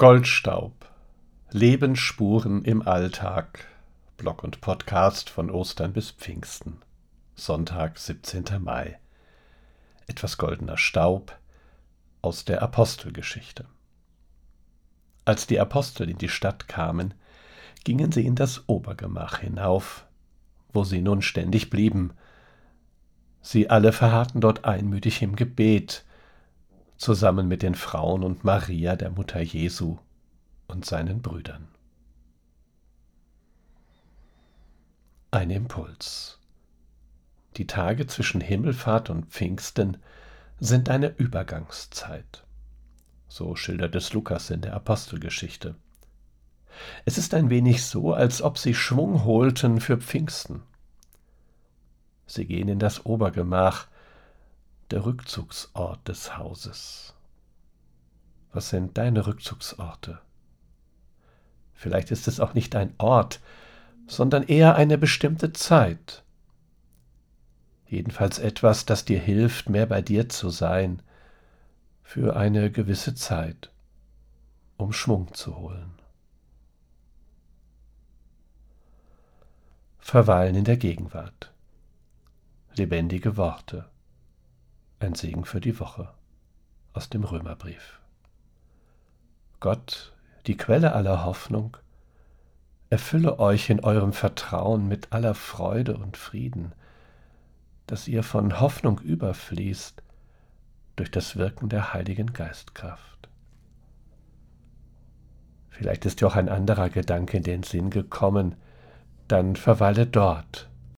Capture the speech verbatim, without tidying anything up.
Goldstaub. Lebensspuren im Alltag. Blog und Podcast von Ostern bis Pfingsten. Sonntag, siebzehnter Mai. Etwas goldener Staub aus der Apostelgeschichte. Als die Apostel in die Stadt kamen, gingen sie in das Obergemach hinauf, wo sie nun ständig blieben. Sie alle verharrten dort einmütig im Gebet, zusammen mit den Frauen und Maria, der Mutter Jesu, und seinen Brüdern. Ein Impuls. Die Tage zwischen Himmelfahrt und Pfingsten sind eine Übergangszeit. So schildert es Lukas in der Apostelgeschichte. Es ist ein wenig so, als ob sie Schwung holten für Pfingsten. Sie gehen in das Obergemach, der Rückzugsort des Hauses. Was sind deine Rückzugsorte? Vielleicht ist es auch nicht ein Ort, sondern eher eine bestimmte Zeit. Jedenfalls etwas, das dir hilft, mehr bei dir zu sein, für eine gewisse Zeit, um Schwung zu holen. Verweilen in der Gegenwart. Lebendige Worte. Ein Segen für die Woche aus dem Römerbrief. Gott, die Quelle aller Hoffnung, erfülle euch in eurem Vertrauen mit aller Freude und Frieden, dass ihr von Hoffnung überfließt durch das Wirken der Heiligen Geistkraft. Vielleicht ist dir auch ein anderer Gedanke in den Sinn gekommen, dann verweile dort